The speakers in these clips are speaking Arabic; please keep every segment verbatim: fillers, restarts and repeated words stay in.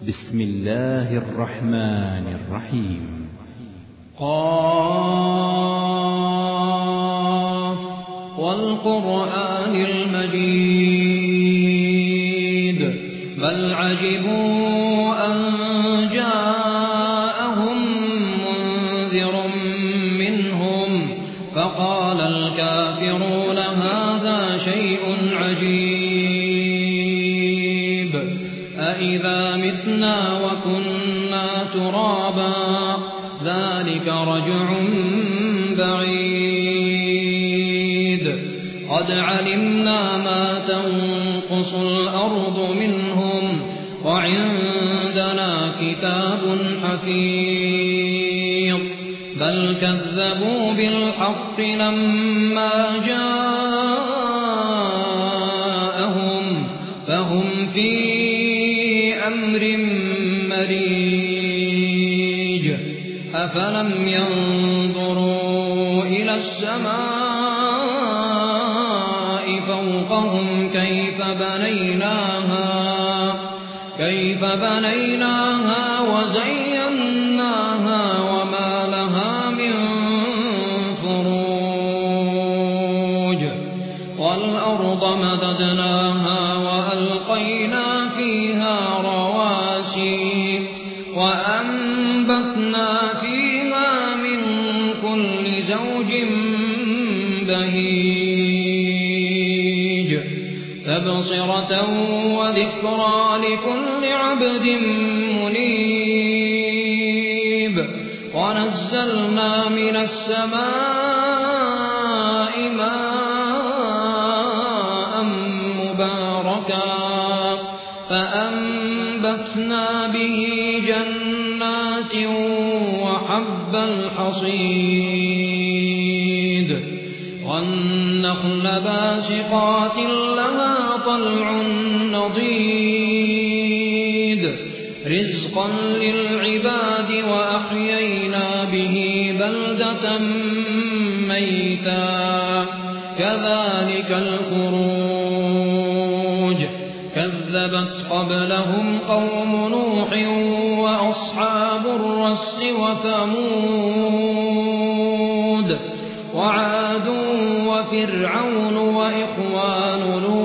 بسم الله الرحمن الرحيم. قاف والقرآن المجيد بل عجبوا أن جاءهم منذر منهم فقال الكافرون هذا شيء عجيب أإذا متنا وكنا ترابا ذلك رجع بعيد قد علمنا ما تنقص الأرض منهم وعندنا كتاب حفيظ بل كذبوا بالحق لما جاءهم فهم في أمر مريج أفلم ينظروا إلى السماء فوقهم كيف بنيناها كيف بنيناها وزيناها وما لها من فروج والأرض مددناها وألقينا فيها رواسي وأنبتنا فيها من كل زوج بهيج تبصرة وذكرى لكل عبد منيب ونزلنا من السماء ماء مباركا فأنبتنا به جنات وحب الحصيد والنخل باسقات لها طلع نضيد رزقا للعباد وأحيينا به بلدة ميتا كذلك الخروج كذبت قبلهم قوم نوح وأصحاب الرس وثمود وعاد وفرعون وإخوان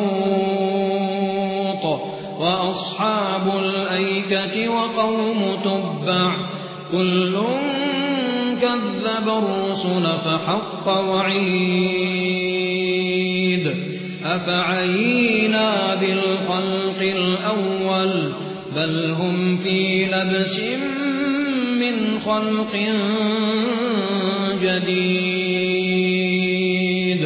لوط وأصحاب الأيكة وقوم تبع كل كذب الرسل فحق وعيد أفعينا بالخلق الأول بل هم في لبس من خلق جديد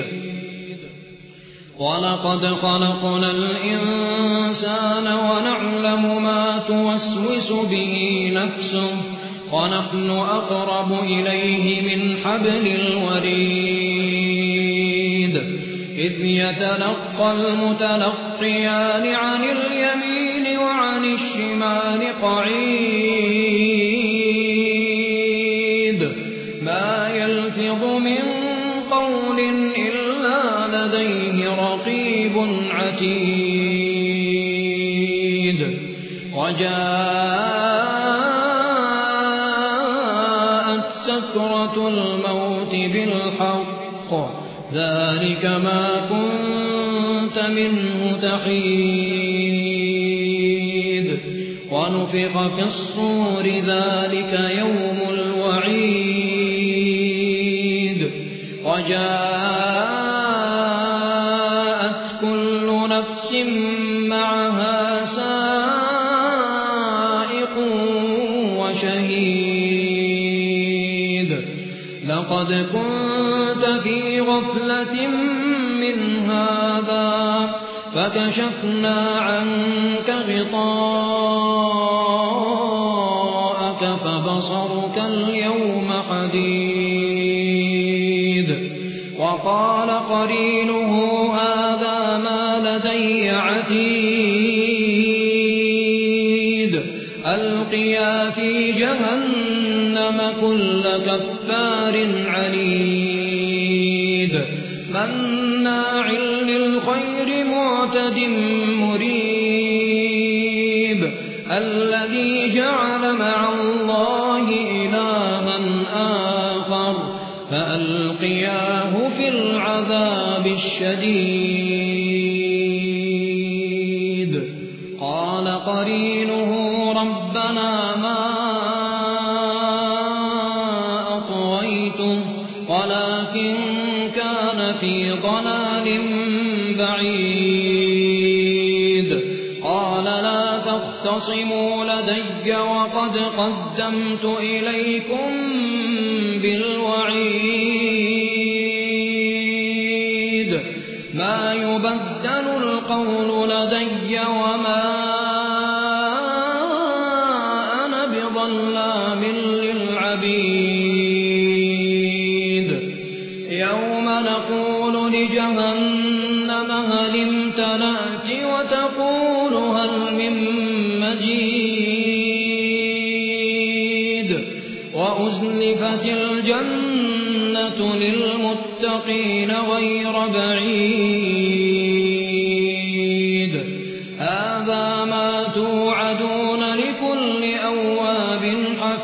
ولقد خلقنا الإنسان ونعلم ما توسوس به نفسه ونحن أقرب إليه من حبل الوريد إذ يتلقى المتلقيان عن اليمين وعن الشمال قعيد ما يلفظ من قول إلا لديه رقيب عتيد وجاءت سكرة الموت بالحق ذلك ما كنت منه تحيد ونفخ في الصور ذلك يوم الوعيد وجاءت كل نفس معها سائق وشهيد لقد كنت في غفلة من هذا فكشفنا عنك غطاءك فبصرك اليوم حديد وقال قرينه هذا ما لدي عتيد ألقيا في جهنم كل كفار عنيد مناع للخير معتد مريب الذي جعل مع الله إلها آخر فألقياه في العذاب الشديد قال قرينه ربنا ما أطويته ولكن كان في ضلال بعيد قال لا تختصموا لدي وقد قدمت إليكم بالوعيد ما يبدل القول لدي وما أنا بظلام للعبيد يوم نقول لجهنم هل امتلأت وتقول هل من مزيد وأزلفت الجنة للمتقين غير بعيد هذا ما توعدون لكل أواب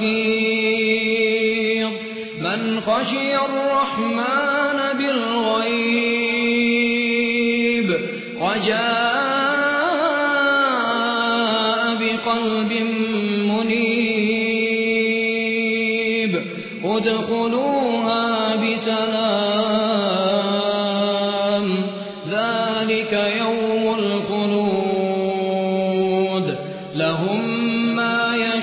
حفيظ من خشي الرحمن بالغيب وجاء بقلب منيب ادخلوها بسلام ذلك يوم الخلود لهم ما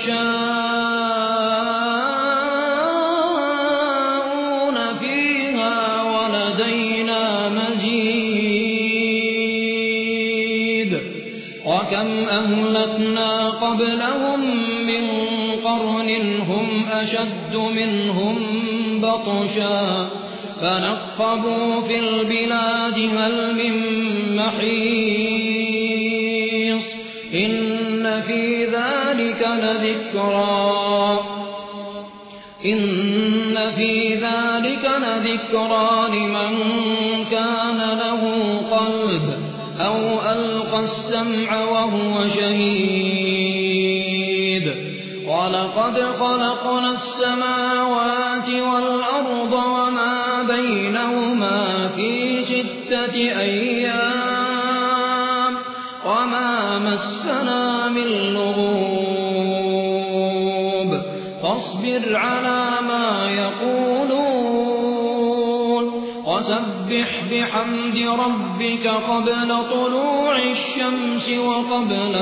يشاءون فيها ولدينا مزيد وكم أهلكنا قبلهم من قرن هم أشد منهم بطشا فنقبوا في البلاد هل من محيص إن في ذلك لذكرى إن في ذلك لذكرى لمن كان له قلب أو ألقى السمع وهو شهيد ولقد خلقنا السماوات والأرض وما بينهما في ستة أيام وما مسنا من لغوب فاصبر على ما يقولون وسبح بحمد ربك قبل طلوع الشمس وقبل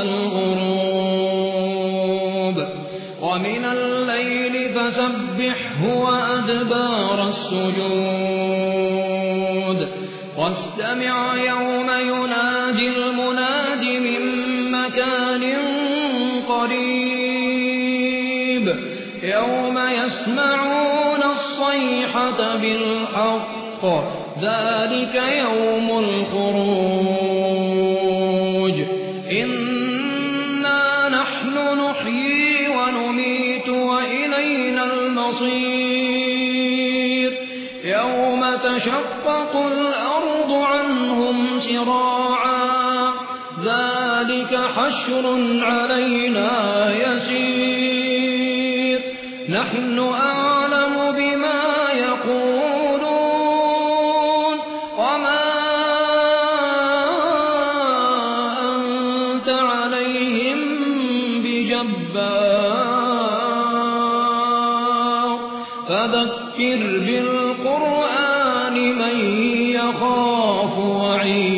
الغروب ومن الليل فسبحه وأدبار السجود واستمع يوم ينادي المناد من مكان قريب يوم يسمعون الصيحة بالحق ذلك يوم الخروج إنا نحن نحيي ونميت وإلينا المصير يوم تشقق الأرض عنهم سراعا ذلك حشر علينا يسير نحن أعلم بما يقولون وما أنت عليهم بجبار فذكر بالقرآن من يخاف وعيد